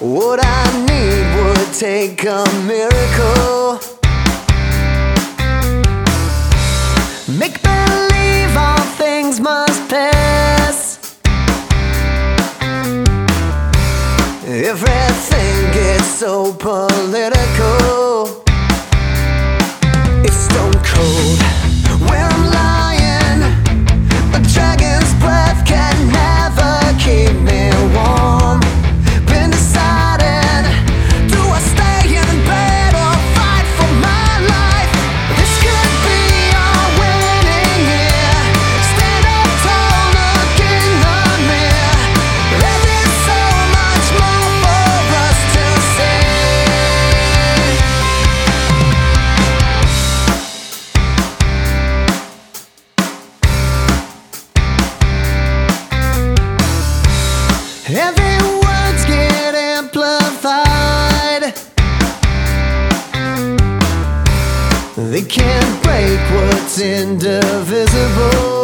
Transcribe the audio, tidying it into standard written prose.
What I need would take a miracle. Make believe all things must pass. Everything gets so political. It's stone cold where I'm lying. A dragon's breath can never keep me warm. Been deciding, do I stay in bed or fight for my life? This could be our winning year. Stand up tall, look in the mirror. There's so much more for us to see. Every words get amplified. They can't break what's indivisible.